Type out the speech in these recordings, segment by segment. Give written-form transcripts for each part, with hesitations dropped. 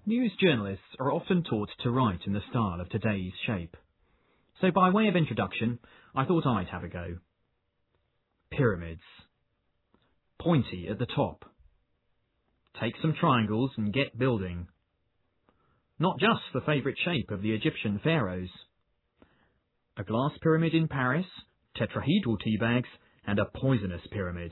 News journalists are often taught to write in the style of today's shape. So by way of introduction, I thought I'd have a go. Pyramids. Pointy at the top. Take some triangles and get building. Not just the favourite shape of the Egyptian pharaohs. A glass pyramid in Paris, tetrahedral tea bags, and a poisonous pyramid.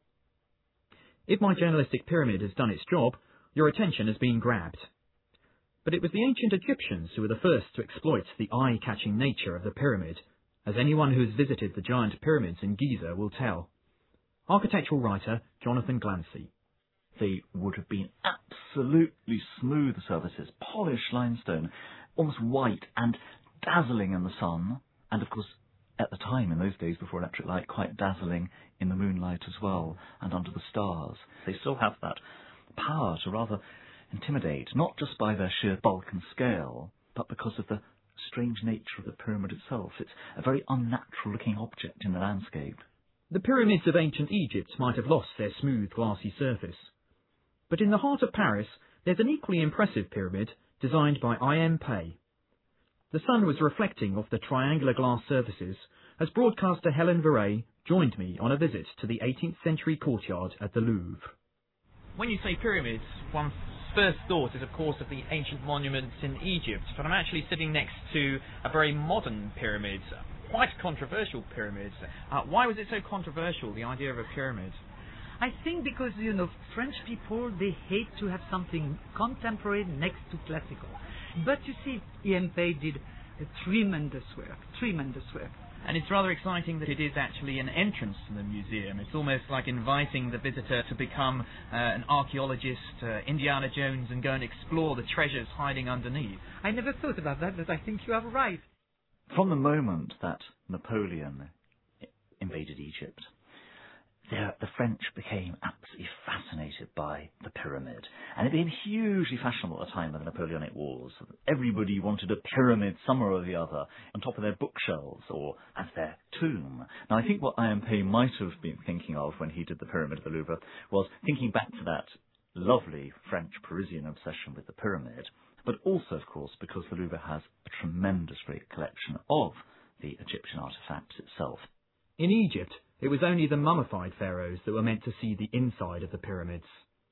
If my journalistic pyramid has done its job, your attention has been grabbed. But it was the ancient Egyptians who were the first to exploit the eye-catching nature of the pyramid, as anyone who has visited the giant pyramids in Giza will tell. Architectural writer Jonathan Glancy. They would have been absolutely smooth surfaces, polished limestone, almost white and dazzling in the sun, and of course, at the time, in those days before electric light, quite dazzling in the moonlight as well, and under the stars. They still have that power to rather intimidate, not just by their sheer bulk and scale, but because of the strange nature of the pyramid itself. It's a very unnatural-looking object in the landscape. The pyramids of ancient Egypt might have lost their smooth, glassy surface. But in the heart of Paris, there's an equally impressive pyramid designed by I.M. Pei. The sun was reflecting off the triangular glass surfaces as broadcaster Helen Verret joined me on a visit to the 18th century courtyard at the Louvre. When you say pyramids, one's first thought is of course of the ancient monuments in Egypt, but I'm actually sitting next to a very modern pyramid, quite a controversial pyramid. Why was it so controversial, the idea of a pyramid? I think because, French people, they hate to have something contemporary next to classical. But you see, E.M. Pei did a tremendous work. And it's rather exciting that it is actually an entrance to the museum. It's almost like inviting the visitor to become an archaeologist, Indiana Jones, and go and explore the treasures hiding underneath. I never thought about that, but I think you are right. From the moment that Napoleon invaded Egypt, the French became absolutely fascinated by the pyramid. And it became hugely fashionable at the time of the Napoleonic Wars. Everybody wanted a pyramid somewhere or the other on top of their bookshelves or as their tomb. Now, I think what I.M. Pei might have been thinking of when he did the Pyramid of the Louvre was thinking back to that lovely French Parisian obsession with the pyramid, but also, of course, because the Louvre has a tremendous great collection of the Egyptian artefacts itself. In Egypt, it was only the mummified pharaohs that were meant to see the inside of the pyramids.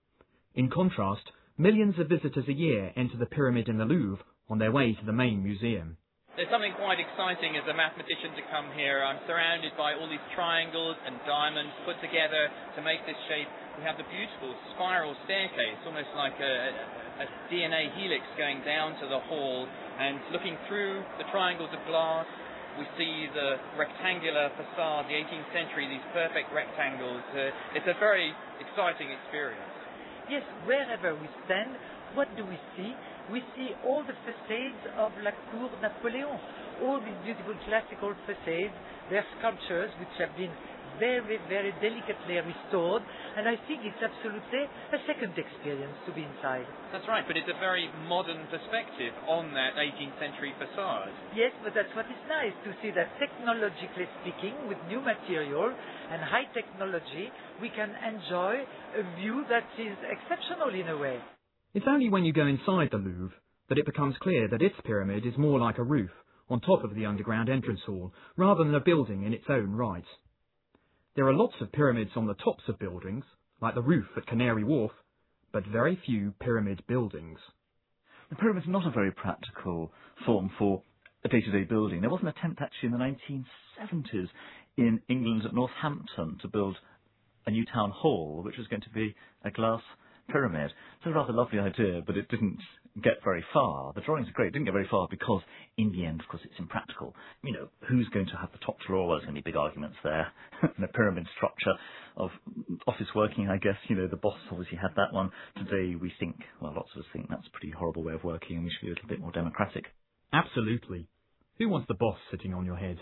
In contrast, millions of visitors a year enter the pyramid in the Louvre on their way to the main museum. There's something quite exciting as a mathematician to come here. I'm surrounded by all these triangles and diamonds put together to make this shape. We have the beautiful spiral staircase, almost like a DNA helix going down to the hall, and looking through the triangles of glass, we see the rectangular facade, the 18th century, these perfect rectangles. It's a very exciting experience. Yes, wherever we stand, what do we see? We see all the facades of La Cour Napoléon, all these beautiful classical facades. They're sculptures which have been very, very delicately restored, and I think it's absolutely a second experience to be inside. That's right, but it's a very modern perspective on that 18th century facade. Yes, but that's what is nice, to see that technologically speaking, with new material and high technology, we can enjoy a view that is exceptional in a way. It's only when you go inside the Louvre that it becomes clear that its pyramid is more like a roof on top of the underground entrance hall, rather than a building in its own right. There are lots of pyramids on the tops of buildings, like the roof at Canary Wharf, but very few pyramid buildings. The pyramid's not a very practical form for a day-to-day building. There was an attempt actually in the 1970s in England at Northampton to build a new town hall, which was going to be a glass pyramid. It's a rather lovely idea, but it didn't get very far. The drawings are great. It didn't get very far because, in the end, of course, it's impractical. Who's going to have the top floor? Well, there's going to be big arguments there. In a pyramid structure of office working, I guess, the boss obviously had that one. Today we think, well, lots of us think that's a pretty horrible way of working and we should be a little bit more democratic. Absolutely. Who wants the boss sitting on your head?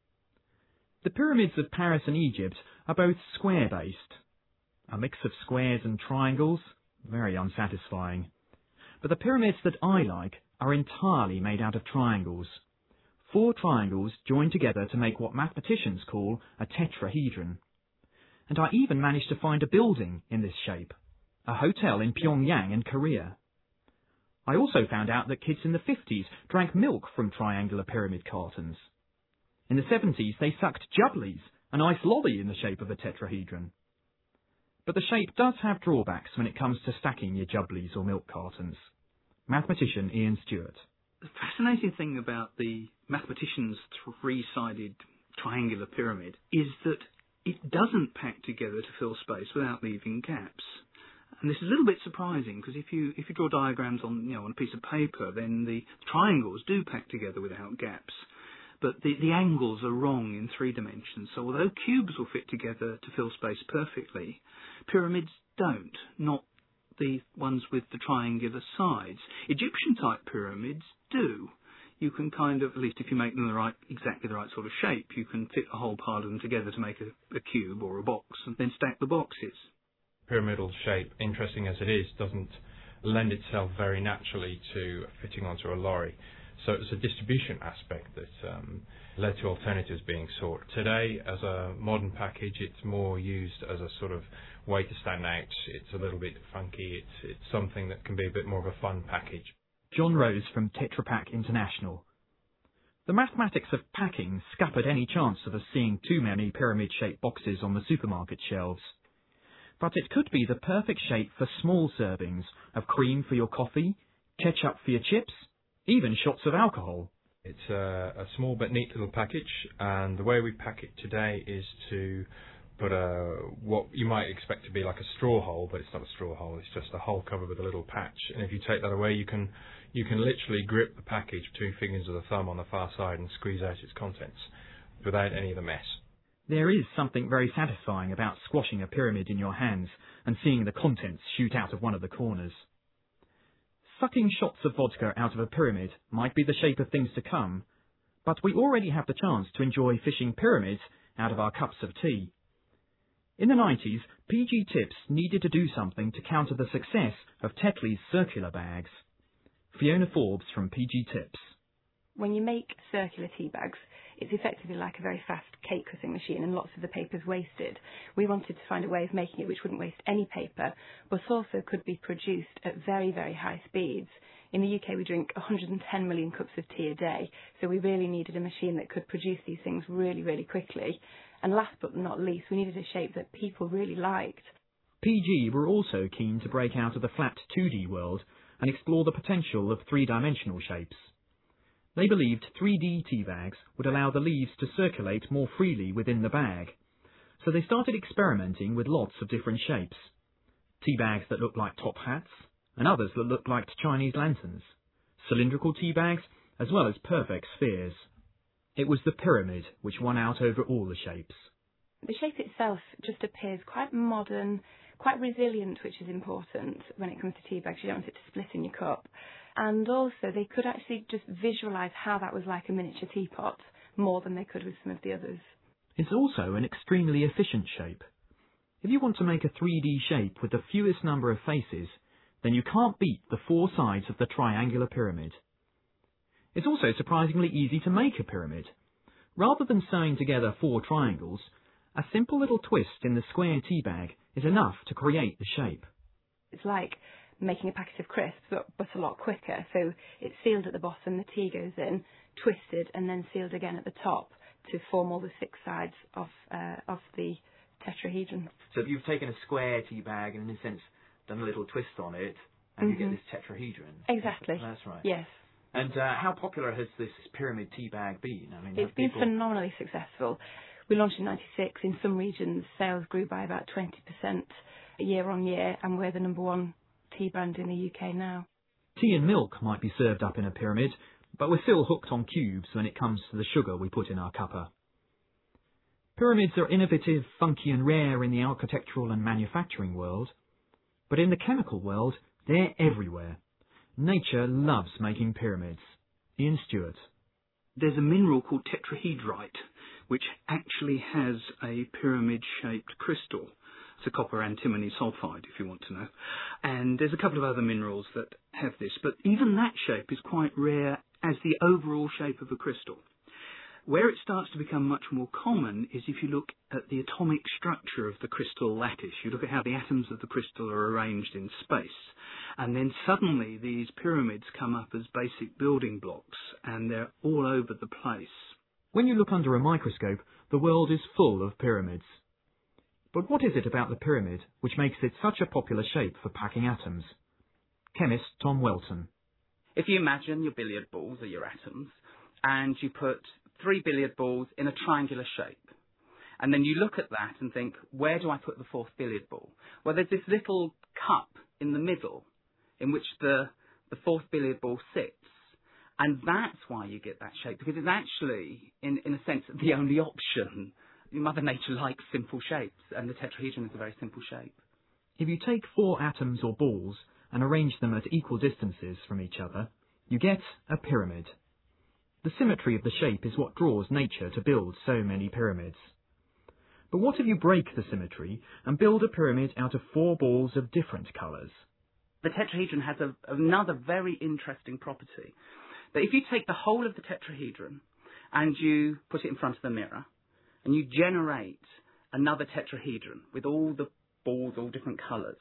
The pyramids of Paris and Egypt are both square-based. A mix of squares and triangles, very unsatisfying. But the pyramids that I like are entirely made out of triangles. 4 triangles joined together to make what mathematicians call a tetrahedron. And I even managed to find a building in this shape, a hotel in Pyongyang in Korea. I also found out that kids in the 50s drank milk from triangular pyramid cartons. In the 70s, they sucked jubblies, an ice lolly in the shape of a tetrahedron. But the shape does have drawbacks when it comes to stacking your jubblies or milk cartons. Mathematician Ian Stewart. The fascinating thing about the mathematician's three-sided triangular pyramid is that it doesn't pack together to fill space without leaving gaps. And this is a little bit surprising because if you draw diagrams on a piece of paper, then the triangles do pack together without gaps. But the angles are wrong in 3 dimensions. So although cubes will fit together to fill space perfectly, pyramids don't, not the ones with the triangular sides. Egyptian-type pyramids do. You can kind of, at least if you make them exactly the right sort of shape, you can fit a whole pile of them together to make a cube or a box and then stack the boxes. Pyramidal shape, interesting as it is, doesn't lend itself very naturally to fitting onto a lorry. So it's a distribution aspect that led to alternatives being sought. Today, as a modern package, it's more used as a sort of way to stand out. It's a little bit funky. It's something that can be a bit more of a fun package. John Rose from Tetra Pak International. The mathematics of packing scuppered any chance of us seeing too many pyramid-shaped boxes on the supermarket shelves. But it could be the perfect shape for small servings of cream for your coffee, ketchup for your chips, even shots of alcohol. It's a small but neat little package, and the way we pack it today is to put what you might expect to be like a straw hole, but it's not a straw hole, it's just a hole covered with a little patch. And if you take that away, you can literally grip the package 2 fingers of the thumb on the far side and squeeze out its contents without any of the mess. There is something very satisfying about squashing a pyramid in your hands and seeing the contents shoot out of one of the corners. Sucking shots of vodka out of a pyramid might be the shape of things to come, but we already have the chance to enjoy fishing pyramids out of our cups of tea. In the 90s, PG Tips needed to do something to counter the success of Tetley's circular bags. Fiona Forbes from PG Tips. When you make circular tea bags, it's effectively like a very fast cake cutting machine and lots of the paper's wasted. We wanted to find a way of making it which wouldn't waste any paper, but also could be produced at very, very high speeds. In the UK we drink 110 million cups of tea a day, so we really needed a machine that could produce these things really, really quickly. And last but not least, we needed a shape that people really liked. PG were also keen to break out of the flat 2D world and explore the potential of 3-dimensional shapes. They believed 3D tea bags would allow the leaves to circulate more freely within the bag, so they started experimenting with lots of different shapes. Tea bags that looked like top hats, and others that looked like Chinese lanterns, cylindrical tea bags, as well as perfect spheres. It was the pyramid which won out over all the shapes. The shape itself just appears quite modern, quite resilient, which is important when it comes to tea bags. You don't want it to split in your cup. And also they could actually just visualise how that was like a miniature teapot more than they could with some of the others. It's also an extremely efficient shape. If you want to make a 3D shape with the fewest number of faces, then you can't beat the 4 sides of the triangular pyramid. It's also surprisingly easy to make a pyramid. Rather than sewing together 4 triangles, a simple little twist in the square tea bag is enough to create the shape. It's like making a packet of crisps, but a lot quicker. So it's sealed at the bottom, the tea goes in, twisted, and then sealed again at the top to form all the 6 sides of the tetrahedron. So if you've taken a square tea bag and in a sense done a little twist on it, and you get this tetrahedron. Exactly. That's right. Yes. And how popular has this pyramid tea bag been? I mean, it's been phenomenally successful. We launched in '96. In some regions, sales grew by about 20% year on year, and we're the #1 tea brand in the UK now. Tea and milk might be served up in a pyramid, but we're still hooked on cubes when it comes to the sugar we put in our cuppa. Pyramids are innovative, funky and rare in the architectural and manufacturing world, but in the chemical world, they're everywhere. Nature loves making pyramids. Ian Stewart. There's a mineral called tetrahedrite, which actually has a pyramid-shaped crystal. It's a copper antimony sulfide, if you want to know. And there's a couple of other minerals that have this, but even that shape is quite rare as the overall shape of a crystal. Where it starts to become much more common is if you look at the atomic structure of the crystal lattice. You look at how the atoms of the crystal are arranged in space. And then suddenly these pyramids come up as basic building blocks, and they're all over the place. When you look under a microscope, the world is full of pyramids. But what is it about the pyramid which makes it such a popular shape for packing atoms? Chemist Tom Welton. If you imagine your billiard balls are your atoms, and you put 3 billiard balls in a triangular shape, and then you look at that and think, where do I put the 4th billiard ball? Well, there's this little cup in the middle in which the 4th billiard ball sits. And that's why you get that shape, because it's actually, in a sense, the only option. Mother Nature likes simple shapes, and the tetrahedron is a very simple shape. If you take 4 atoms or balls and arrange them at equal distances from each other, you get a pyramid. The symmetry of the shape is what draws nature to build so many pyramids. But what if you break the symmetry and build a pyramid out of 4 balls of different colours? The tetrahedron has another very interesting property. That if you take the whole of the tetrahedron and you put it in front of the mirror and you generate another tetrahedron with all the balls, all different colours,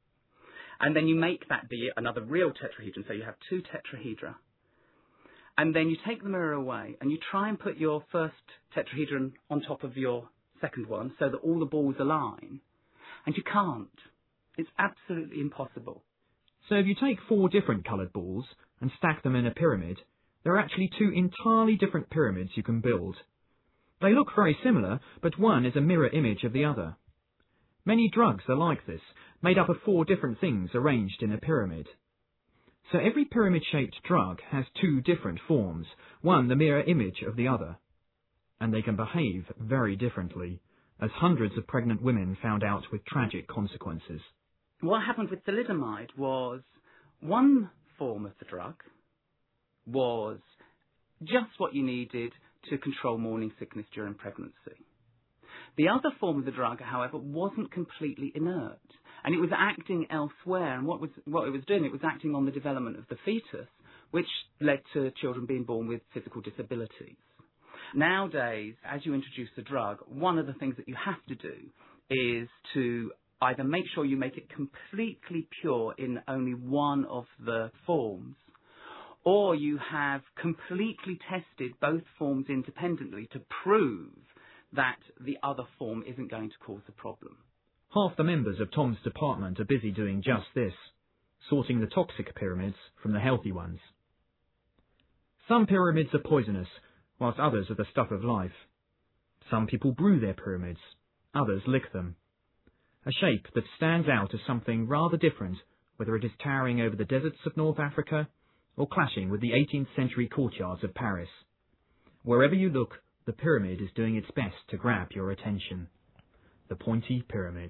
and then you make that be another real tetrahedron, so you have 2 tetrahedra, and then you take the mirror away and you try and put your first tetrahedron on top of your second one so that all the balls align, and you can't. It's absolutely impossible. So if you take 4 different coloured balls and stack them in a pyramid, there are actually 2 entirely different pyramids you can build. They look very similar, but one is a mirror image of the other. Many drugs are like this, made up of 4 different things arranged in a pyramid. So every pyramid-shaped drug has 2 different forms, one the mirror image of the other. And they can behave very differently, as hundreds of pregnant women found out with tragic consequences. What happened with thalidomide was one form of the drug was just what you needed to control morning sickness during pregnancy. The other form of the drug, however, wasn't completely inert, and it was acting elsewhere. And what it was doing, it was acting on the development of the fetus, which led to children being born with physical disabilities. Nowadays, as you introduce a drug, one of the things that you have to do is to either make sure you make it completely pure in only one of the forms, or you have completely tested both forms independently to prove that the other form isn't going to cause a problem. Half the members of Tom's department are busy doing just this, sorting the toxic pyramids from the healthy ones. Some pyramids are poisonous, whilst others are the stuff of life. Some people brew their pyramids, others lick them. A shape that stands out as something rather different, whether it is towering over the deserts of North Africa or clashing with the 18th century courtyards of Paris. Wherever you look, the pyramid is doing its best to grab your attention. The Pointy Pyramid.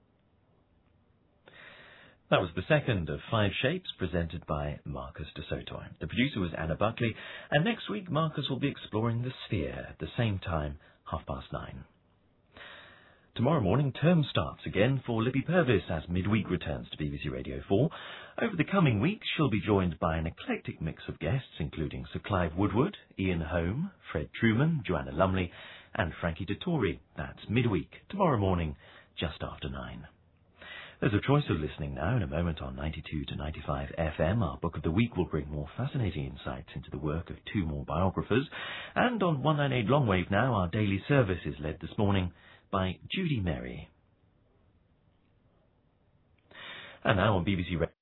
That was the second of 5 shapes presented by Marcus de Sotoy. The producer was Anna Buckley, and next week Marcus will be exploring the sphere at the same time, 9:30. Tomorrow morning, term starts again for Libby Purvis as Midweek returns to BBC Radio 4. Over the coming weeks, she'll be joined by an eclectic mix of guests, including Sir Clive Woodward, Ian Home, Fred Truman, Joanna Lumley, and Frankie Dettori. That's Midweek, tomorrow morning, just after 9. There's a choice of listening now. In a moment on 92 to 95 FM, our Book of the Week will bring more fascinating insights into the work of 2 more biographers. And on 198 Longwave now, our daily service is led this morning by Judy Merry. And now on BBC Radio.